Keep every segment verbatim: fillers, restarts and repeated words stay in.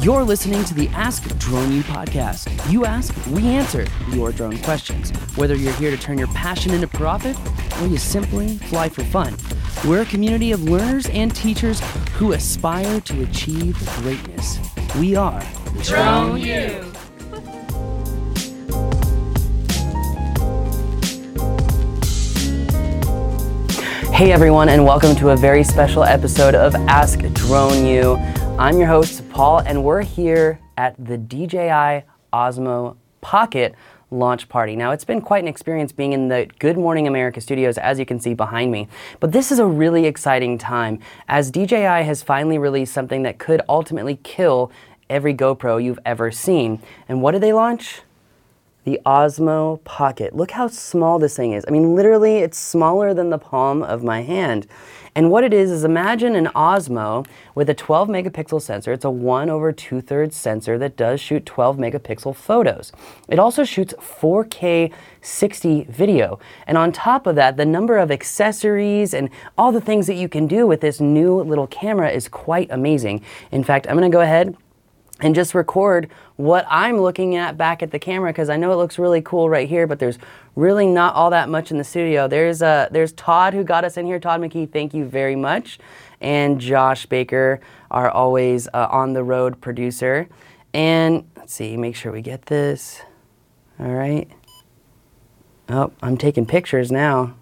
You're listening to the Ask Drone U podcast. You ask, we answer your drone questions. Whether you're here to turn your passion into profit or you simply fly for fun, we're a community of learners and teachers who aspire to achieve greatness. We are Drone U. Hey everyone, and welcome to a very special episode of Ask Drone U. I'm your host, Paul, and we're here at the D J I Osmo Pocket launch party. Now, it's been quite an experience being in the Good Morning America studios, as you can see behind me. But this is a really exciting time, as D J I has finally released something that could ultimately kill every GoPro you've ever seen. And what did they launch? The Osmo Pocket. Look how small this thing is. I mean, literally, it's smaller than the palm of my hand. And what it is, is imagine an Osmo with a twelve megapixel sensor. It's a one over two thirds sensor that does shoot twelve megapixel photos. It also shoots four K sixty video. And on top of that, the number of accessories and all the things that you can do with this new little camera is quite amazing. In fact, I'm gonna go ahead and just record what I'm looking at back at the camera, because I know it looks really cool right here, but there's really not all that much in the studio. There's uh, there's Todd who got us in here. Todd McKee, thank you very much. And Josh Baker, our always uh, on the road producer. And let's see, make sure we get this. All right. Oh, I'm taking pictures now.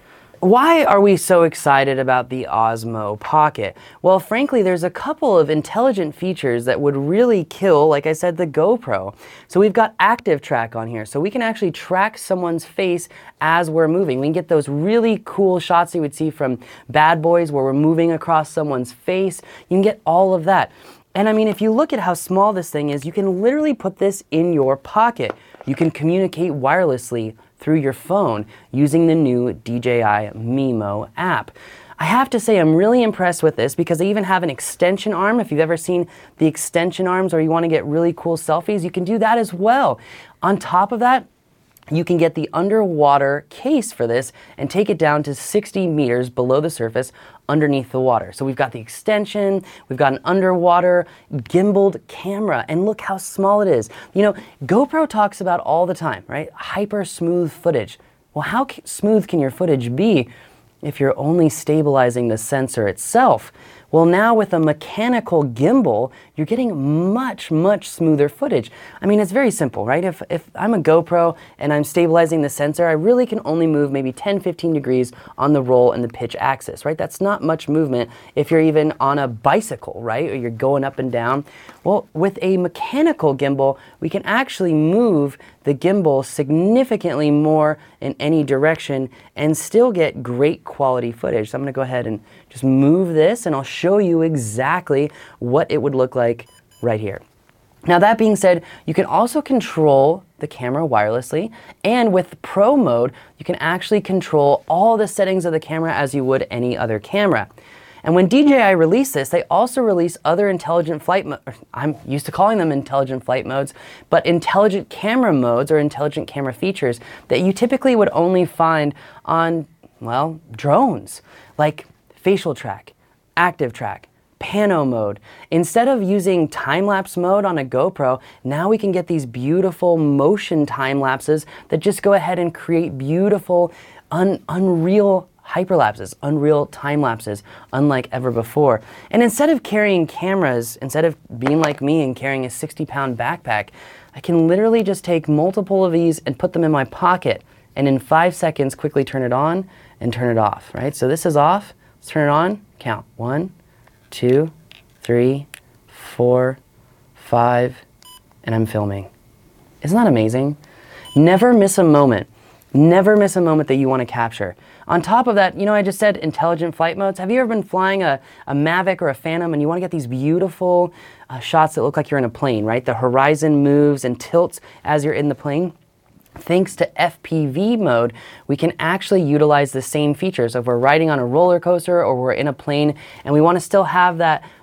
Why are we so excited about the Osmo Pocket? Well, frankly, there's a couple of intelligent features that would really kill, like I said, the GoPro. So we've got Active Track on here, so we can actually track someone's face as we're moving. We can get those really cool shots you would see from Bad Boys where we're moving across someone's face. You can get all of that. And I mean, if you look at how small this thing is, you can literally put this in your pocket. You can communicate wirelessly through your phone using the new D J I Mimo app. I have to say I'm really impressed with this because they even have an extension arm. If you've ever seen the extension arms or you want to get really cool selfies, you can do that as well. On top of that, you can get the underwater case for this and take it down to sixty meters below the surface underneath the water. So we've got the extension, we've got an underwater gimbaled camera, and look how small it is. You know, GoPro talks about all the time, right? Hyper smooth footage. Well, how smooth can your footage be if you're only stabilizing the sensor itself? Well, now with a mechanical gimbal, you're getting much, much smoother footage. I mean, it's very simple, right? If, if I'm a GoPro and I'm stabilizing the sensor, I really can only move maybe ten, fifteen degrees on the roll and the pitch axis, right? That's not much movement if you're even on a bicycle, right? Or you're going up and down. Well, with a mechanical gimbal, we can actually move the gimbal significantly more in any direction and still get great quality footage. So I'm gonna go ahead and just move this and I'll show you exactly what it would look like right here. Now, that being said, you can also control the camera wirelessly, and with Pro mode, you can actually control all the settings of the camera as you would any other camera. And when D J I released this, they also released other intelligent flight modes. I'm used to calling them intelligent flight modes, but intelligent camera modes or intelligent camera features that you typically would only find on, well, drones, like facial track, active track, pano mode. Instead of using time-lapse mode on a GoPro, now we can get these beautiful motion time lapses that just go ahead and create beautiful, un- unreal hyperlapses, unreal time lapses, unlike ever before. And instead of carrying cameras, instead of being like me and carrying a sixty pound backpack, I can literally just take multiple of these and put them in my pocket, and in five seconds quickly turn it on and turn it off, right? So this is off, let's turn it on, count, one, two, three, four, five, and I'm filming. Isn't that amazing? Never miss a moment. Never miss a moment that you want to capture. On top of that, you know, I just said intelligent flight modes. Have you ever been flying a, a Mavic or a Phantom and you want to get these beautiful uh, shots that look like you're in a plane, right? The horizon moves and tilts as you're in the plane. Thanks to F P V mode, we can actually utilize the same features. So if we're riding on a roller coaster or we're in a plane and we want to still have that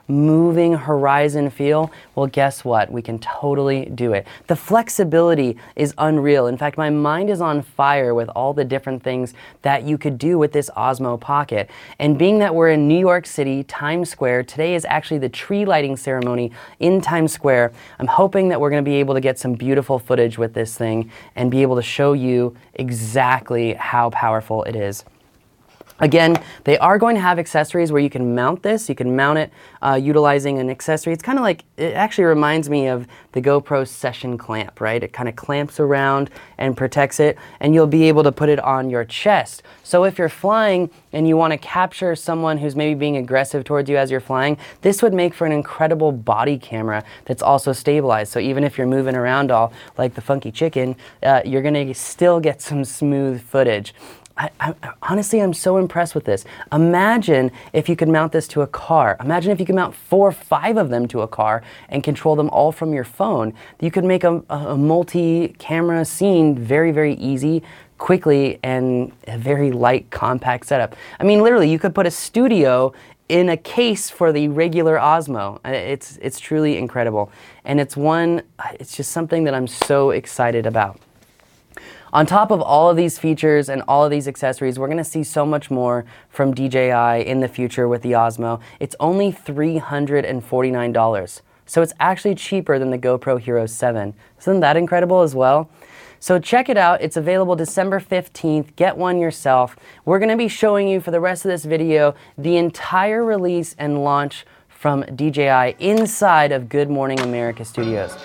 moving horizon feel, well, guess what? We can totally do it. The flexibility is unreal. In fact, my mind is on fire with all the different things that you could do with this Osmo Pocket. And being that we're in New York City, Times Square, today is actually the tree lighting ceremony in Times Square. I'm hoping that we're going to be able to get some beautiful footage with this thing and be able to show you exactly how powerful it is. Again, they are going to have accessories where you can mount this. You can mount it uh, utilizing an accessory. It's kind of like, it actually reminds me of the GoPro Session Clamp, right? It kind of clamps around and protects it, and you'll be able to put it on your chest. So if you're flying and you want to capture someone who's maybe being aggressive towards you as you're flying, this would make for an incredible body camera that's also stabilized. So even if you're moving around all like the funky chicken, uh, you're going to still get some smooth footage. I, I, honestly, I'm so impressed with this. Imagine if you could mount this to a car. Imagine if you could mount four or five of them to a car and control them all from your phone. You could make a, a multi-camera scene very, very easy, quickly, and a very light, compact setup. I mean, literally, you could put a studio in a case for the regular Osmo. It's, it's truly incredible. And it's one, it's just something that I'm so excited about. On top of all of these features and all of these accessories, we're going to see so much more from D J I in the future with the Osmo. It's only three hundred forty-nine dollars, so it's actually cheaper than the GoPro Hero seven. Isn't that incredible as well? So check it out. It's available December fifteenth. Get one yourself. We're going to be showing you for the rest of this video the entire release and launch from D J I inside of Good Morning America Studios.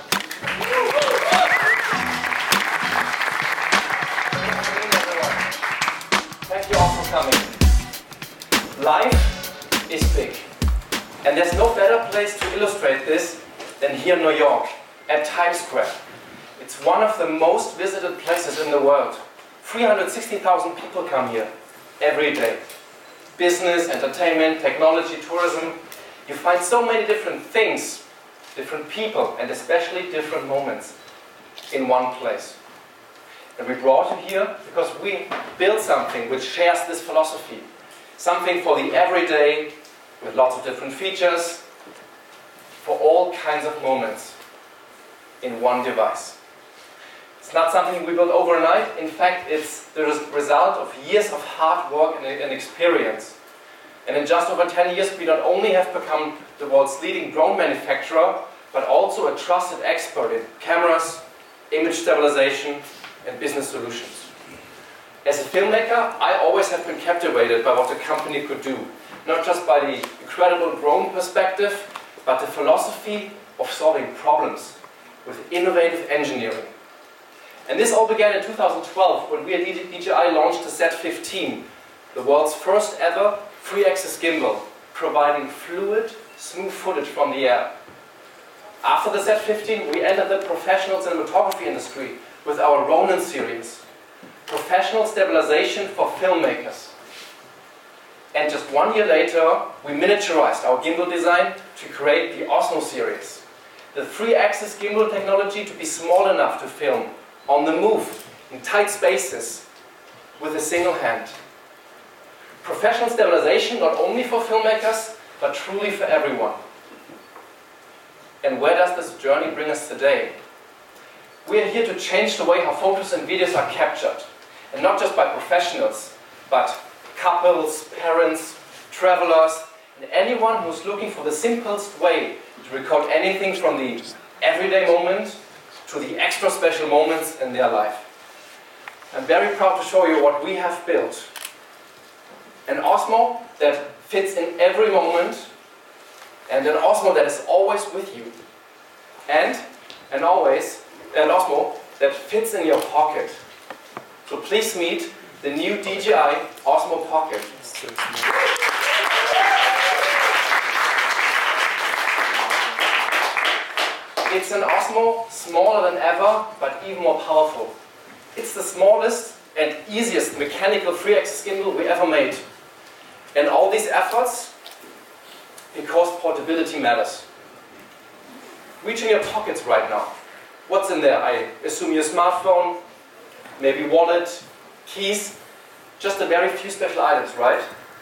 Life is big, and there's no better place to illustrate this than here in New York, at Times Square. It's one of the most visited places in the world. three hundred sixty thousand people come here every day. Business, entertainment, technology, tourism. You find so many different things, different people, and especially different moments in one place. And we brought you here because we built something which shares this philosophy. Something for the everyday, with lots of different features, for all kinds of moments in one device. It's not something we built overnight. In fact, it's the result of years of hard work and, and experience. And in just over ten years, we not only have become the world's leading drone manufacturer, but also a trusted expert in cameras, image stabilization, and business solutions. As a filmmaker, I always have been captivated by what the company could do. Not just by the incredible drone perspective, but the philosophy of solving problems with innovative engineering. And this all began in two thousand twelve when we at D J I launched the Z fifteen, the world's first ever three-axis gimbal, providing fluid, smooth footage from the air. After the Z fifteen, we entered the professional cinematography industry with our Ronin series. Professional stabilization for filmmakers. And just one year later, we miniaturized our gimbal design to create the Osmo series. The three-axis gimbal technology to be small enough to film on the move, in tight spaces, with a single hand. Professional stabilization not only for filmmakers, but truly for everyone. And where does this journey bring us today? We are here to change the way how photos and videos are captured. And not just by professionals, but couples, parents, travelers, and anyone who's looking for the simplest way to record anything from the everyday moment to the extra special moments in their life. I'm very proud to show you what we have built. An Osmo that fits in every moment, and an Osmo that is always with you. And an always an Osmo that fits in your pocket. So please meet the new D J I Osmo Pocket. It's an Osmo smaller than ever, but even more powerful. It's the smallest and easiest mechanical three-axis gimbal we ever made. And all these efforts because portability matters. Reach in your pockets right now. What's in there? I assume your smartphone, maybe wallet, keys, just a very few special items, right?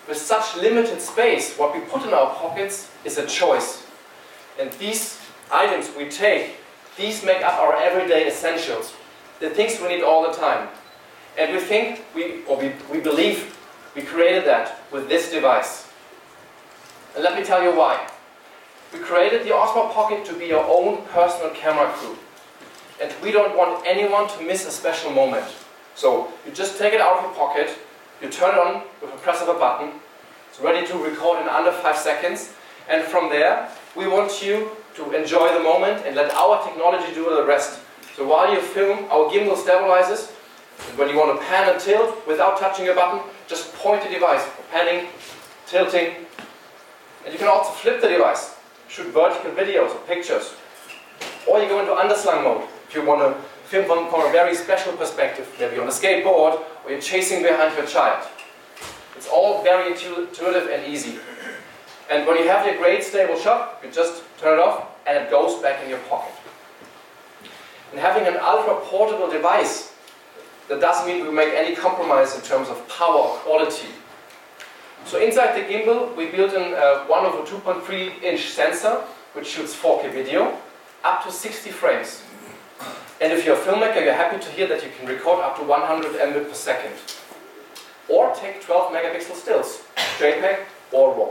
with such limited space, what we put in our pockets is a choice. And these items we take, these make up our everyday essentials, the things we need all the time. And we think, we, or we, we believe, we created that with this device. And let me tell you why. We created the Osmo Pocket to be your own personal camera crew. And we don't want anyone to miss a special moment. So you just take it out of your pocket, you turn it on with a press of a button, it's ready to record in under five seconds, and from there we want you to enjoy the moment and let our technology do the rest. So while you film, our gimbal stabilizes, and when you want to pan and tilt without touching a button, just point the device for panning, tilting, and you can also flip the device, shoot vertical videos or pictures, or you go into underslung mode if you want to film from, from a very special perspective, maybe on a skateboard or you're chasing behind your child. It's all very intuitive and easy. And when you have your great stable shot, you just turn it off and it goes back in your pocket. And having an ultra portable device, that doesn't mean we make any compromise in terms of power or quality. So inside the gimbal we built in a one over two point three inch sensor which shoots four K video up to sixty frames. And if you're a filmmaker, you're happy to hear that you can record up to one hundred megabits per second. Or take twelve megapixel stills, JPEG or RAW.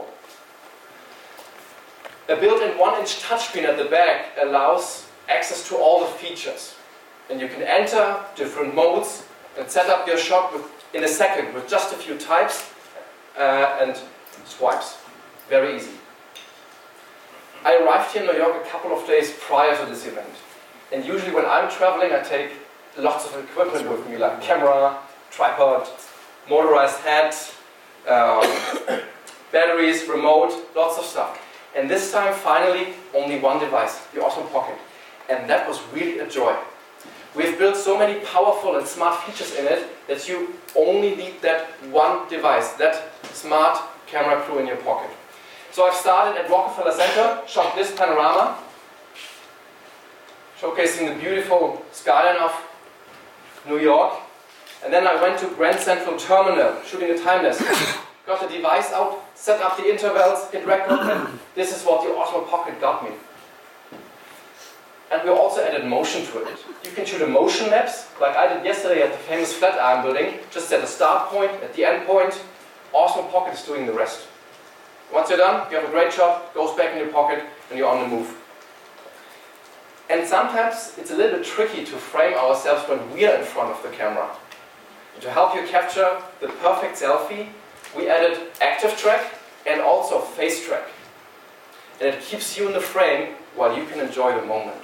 A built-in one inch touchscreen at the back allows access to all the features. And you can enter different modes and set up your shot with, in a second with just a few types uh, and swipes. Very easy. I arrived here in New York a couple of days prior to this event. And usually when I'm traveling, I take lots of equipment with me, like camera, tripod, motorized head, um, batteries, remote, lots of stuff. And this time, finally, only one device, the Osmo Pocket. And that was really a joy. We've built so many powerful and smart features in it that you only need that one device, that smart camera crew in your pocket. So I've started at Rockefeller Center, shot this panorama, showcasing the beautiful skyline of New York. And then I went to Grand Central Terminal, shooting a time-lapse. Got the device out, set up the intervals, hit record, and this is what the Osmo Pocket got me. And we also added motion to it. You can shoot a motion lapse, like I did yesterday at the famous Flatiron building, just at the start point, at the end point. Osmo Pocket is doing the rest. Once you're done, you have a great shot, goes back in your pocket, and you're on the move. And sometimes it's a little bit tricky to frame ourselves when we're in front of the camera. And to help you capture the perfect selfie, we added active track and also face track. And it keeps you in the frame while you can enjoy the moment.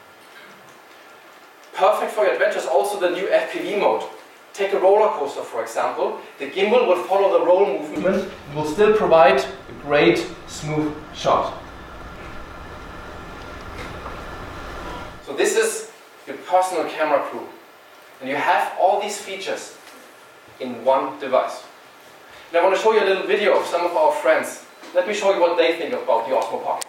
Perfect for your adventure is also the new F P V mode. Take a roller coaster, for example. The gimbal will follow the roll movement and will still provide a great, smooth shot. So this is your personal camera crew. And you have all these features in one device. And I want to show you a little video of some of our friends. Let me show you what they think about the Osmo Pocket.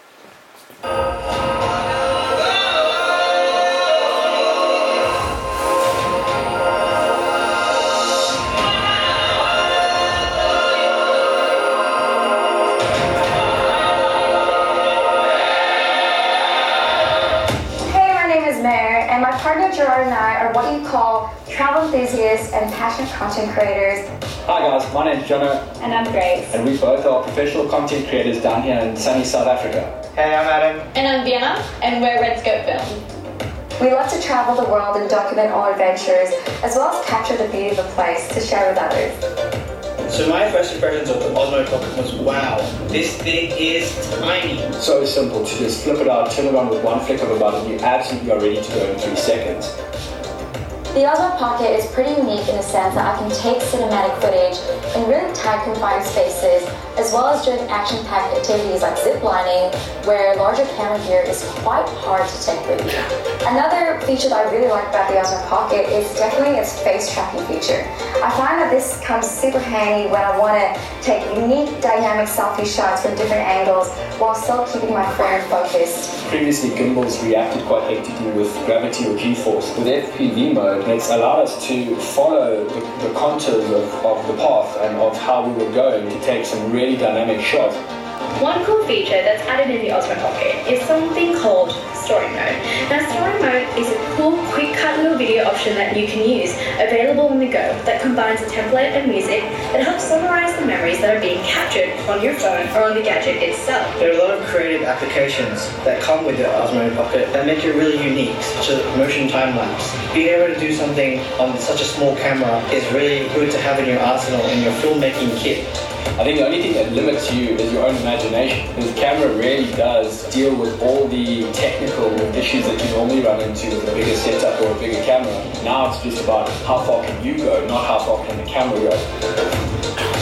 And my partner Gerard and I are what you call travel enthusiasts and passionate content creators. Hi guys, my name's Jono. And I'm Grace. And we both are professional content creators down here in sunny South Africa. Hey, I'm Adam. And I'm Vienna, and we're Red Scope Film. We love to travel the world and document our adventures, as well as capture the beauty of a place to share with others. So my first impressions of the Osmo Pocket was, wow, this thing is tiny. So simple to just flip it out, turn it on with one flick of a button, you absolutely are ready to go in three seconds. The Osmo Pocket is pretty unique in the sense that I can take cinematic footage in really tight confined spaces, as well as during action-packed activities like ziplining, where larger camera gear is quite hard to take with you. Another feature that I really like about the Osmo Pocket is definitely its face tracking feature. I find that this comes super handy when I want to take unique dynamic selfie shots from different angles while still keeping my phone focused. Previously, gimbals reacted quite hectically with gravity or G-force. With F P V mode, and it's allowed us to follow the, the contours of, of the path and of how we were going to take some really dynamic shots. One cool feature that's added in the Osmo Pocket is something called Story Mode. Now, Story Mode is a cool, quick-cut little video option that you can use, available on the go, that combines a template and music that helps summarize the memories that are being captured on your phone or on the gadget itself. There are a lot of creative applications that come with the Osmo Pocket that make it really unique, such as motion time-lapse. Being able to do something on such a small camera is really good to have in your arsenal in your filmmaking kit. I think the only thing that limits you is your own imagination. Because the camera really does deal with all the technical issues that you normally run into with a bigger setup or a bigger camera. Now it's just about how far can you go, not how far can the camera go.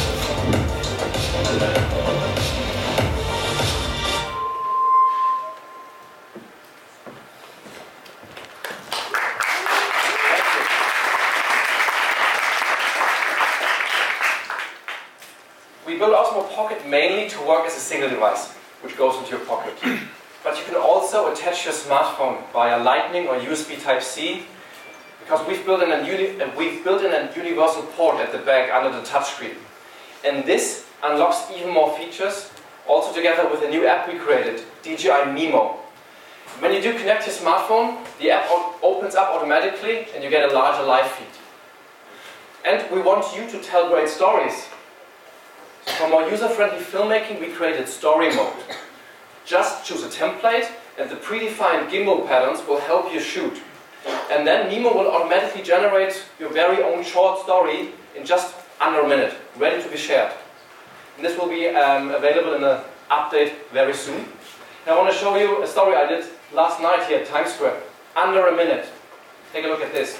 We built Osmo Pocket mainly to work as a single device, which goes into your pocket. But you can also attach your smartphone via Lightning or U S B Type C, because we've built in a, uni we've built in a universal port at the back under the touchscreen. And this unlocks even more features, also together with a new app we created, D J I Mimo. When you do connect your smartphone, the app opens up automatically and you get a larger live feed. And we want you to tell great stories. For more user-friendly filmmaking, we created Story Mode. Just choose a template and the predefined gimbal patterns will help you shoot. And then Mimo will automatically generate your very own short story in just under a minute, ready to be shared. And this will be um, available in an update very soon. And I want to show you a story I did last night here at Times Square. Under a minute. Take a look at this.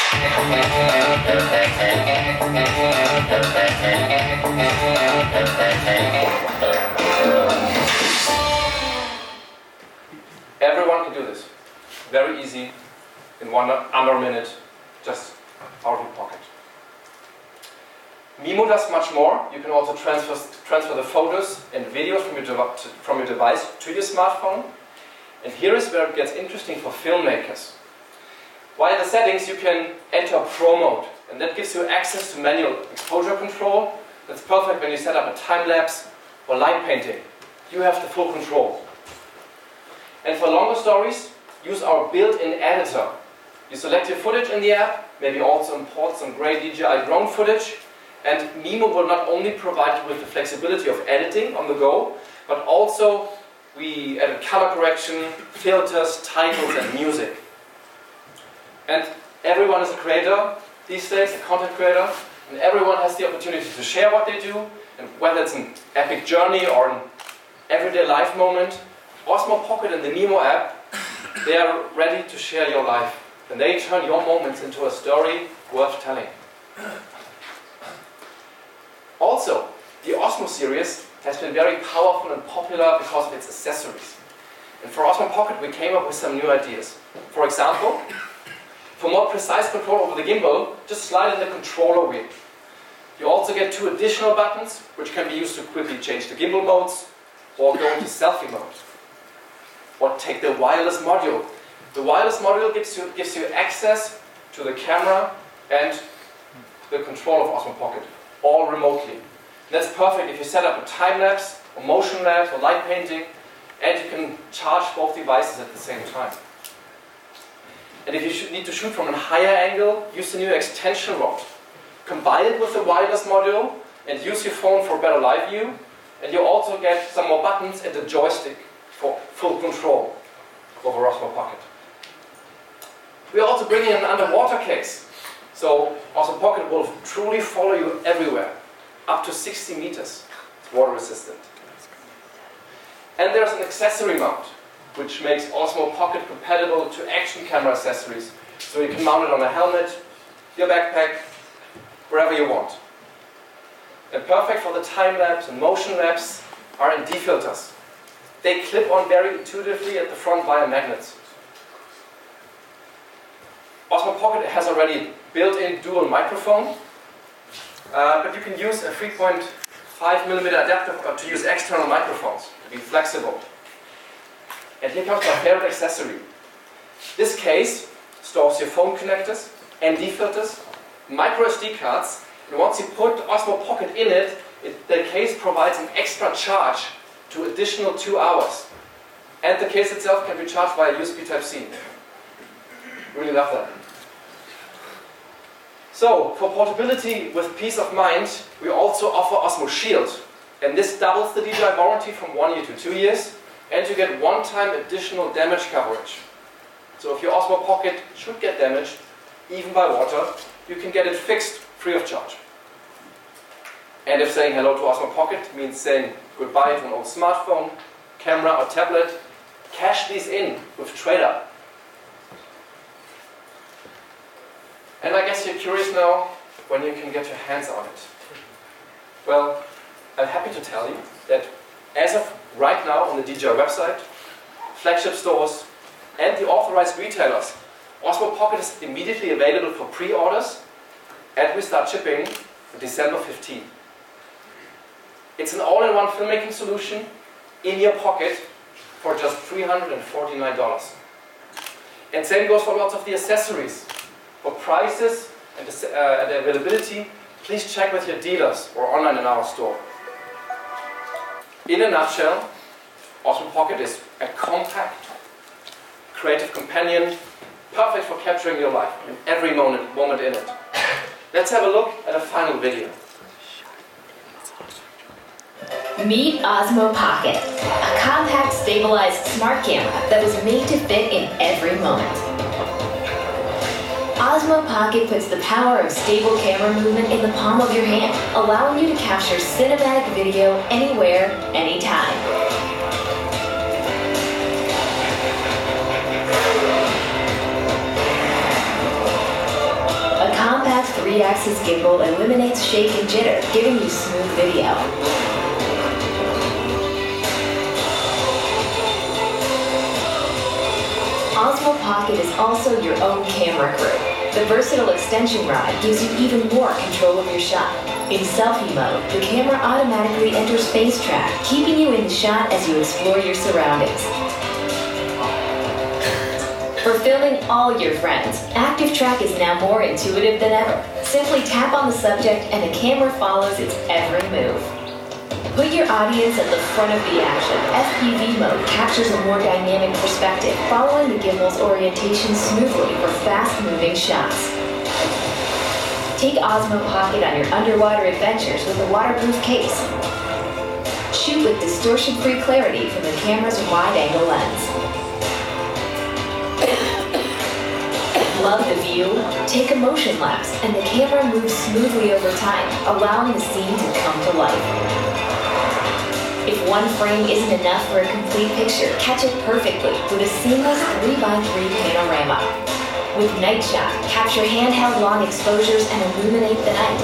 Everyone can do this. Very easy, in one under a minute, just out of your pocket. Mimo does much more. You can also transfer, transfer the photos and videos from your, from your device to your smartphone. And here is where it gets interesting for filmmakers. Via the settings you can enter Pro Mode, and that gives you access to manual exposure control. That's perfect when you set up a time-lapse or light painting. You have the full control. And for longer stories, use our built-in editor. You select your footage in the app, maybe also import some great D J I drone footage, and Mimo will not only provide you with the flexibility of editing on the go, but also we added color correction, filters, titles and music. And everyone is a creator these days, a content creator, and everyone has the opportunity to share what they do, and whether it's an epic journey or an everyday life moment, Osmo Pocket and the Mimo app, they are ready to share your life. And they turn your moments into a story worth telling. Also, the Osmo series has been very powerful and popular because of its accessories. And for Osmo Pocket we came up with some new ideas. For example, for more precise control over the gimbal, just slide in the controller wheel. You also get two additional buttons, which can be used to quickly change the gimbal modes or go into selfie mode. Or take the wireless module. The wireless module gives you, gives you access to the camera and the control of Osmo Pocket, all remotely. And that's perfect if you set up a time-lapse, or motion lapse, or light painting, and you can charge both devices at the same time. And if you should need to shoot from a higher angle, use the new extension rod. Combine it with the wireless module and use your phone for better live view. And you also get some more buttons and a joystick for full control over Osmo Pocket. We are also bringing an underwater case. So Osmo Pocket will truly follow you everywhere, up to sixty meters. It's water resistant. And there's an accessory mount, which makes Osmo Pocket compatible to action camera accessories. So you can mount it on a helmet, your backpack, wherever you want. And perfect for the time-lapse and motion-lapse are N D filters. They clip on very intuitively at the front via magnets. Osmo Pocket has already built-in dual microphone, uh, but you can use a three point five millimeter adapter to use external microphones, to be flexible. And here comes my favorite accessory. This case stores your phone connectors, N D filters, micro S D cards, and once you put Osmo Pocket in it, it, the case provides an extra charge to additional two hours. And the case itself can be charged via U S B Type C. Really love that. So, for portability with peace of mind, we also offer Osmo Shield. And this doubles the D J I warranty from one year to two years, and you get one-time additional damage coverage. So if your Osmo Pocket should get damaged, even by water, you can get it fixed free of charge. And if saying hello to Osmo Pocket means saying goodbye to an old smartphone, camera or tablet, cash these in with TradeUp. And I guess you're curious now when you can get your hands on it. Well, I'm happy to tell you that as of right now on the D J I website, flagship stores, and the authorized retailers, Osmo Pocket is immediately available for pre-orders, and we start shipping on December fifteenth. It's an all-in-one filmmaking solution in your pocket for just three hundred forty-nine dollars. And same goes for lots of the accessories. For prices and, uh, and availability, please check with your dealers or online in our store. In a nutshell, Osmo Pocket is a compact, creative companion, perfect for capturing your life and every moment, moment in it. Let's have a look at a final video. Meet Osmo Pocket, a compact, stabilized smart camera that was made to fit in every moment. Osmo Pocket puts the power of stable camera movement in the palm of your hand, allowing you to capture cinematic video anywhere, anytime. A compact three axis gimbal eliminates shake and jitter, giving you smooth video. Osmo Pocket is also your own camera crew. The versatile extension rod gives you even more control of your shot. In selfie mode, the camera automatically enters face track, keeping you in the shot as you explore your surroundings. For filming all your friends, Active Track is now more intuitive than ever. Simply tap on the subject and the camera follows its every move. Put your audience at the front of the action. F P V mode captures a more dynamic perspective, following the gimbal's orientation smoothly for fast-moving shots. Take Osmo Pocket on your underwater adventures with a waterproof case. Shoot with distortion-free clarity from the camera's wide-angle lens. Love the view? Take a motion lapse, and the camera moves smoothly over time, allowing the scene to come to life. If one frame isn't enough for a complete picture, catch it perfectly with a seamless three by three panorama. With Night Shot, capture handheld long exposures and illuminate the night.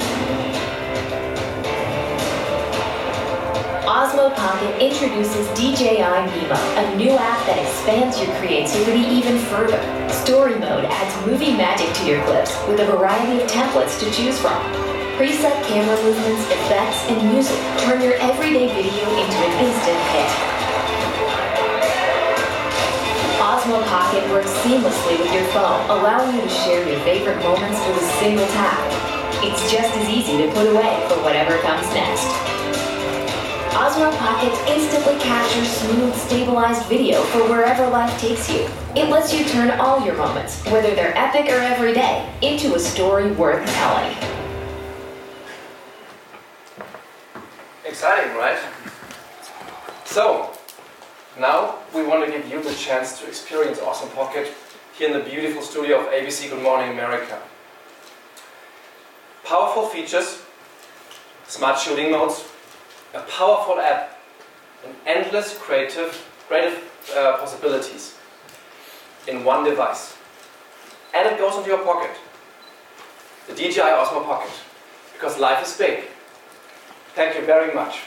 Osmo Pocket introduces D J I Mimo, a new app that expands your creativity even further. Story Mode adds movie magic to your clips with a variety of templates to choose from. Preset camera movements, effects, and music turn your everyday video into an instant hit. Osmo Pocket works seamlessly with your phone, allowing you to share your favorite moments with a single tap. It's just as easy to put away for whatever comes next. Osmo Pocket instantly captures smooth, stabilized video for wherever life takes you. It lets you turn all your moments, whether they're epic or everyday, into a story worth telling. Exciting, right? So, now we want to give you the chance to experience Osmo Pocket here in the beautiful studio of A B C Good Morning America. Powerful features, smart shooting modes, a powerful app, and endless creative, creative uh, possibilities in one device. And it goes into your pocket. The D J I Osmo Pocket, because life is big. Thank you very much.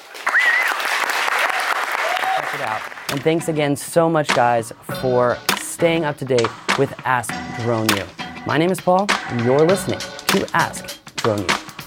Check it out. And thanks again so much, guys, for staying up to date with Ask Drone U. My name is Paul, and you're listening to Ask Drone U.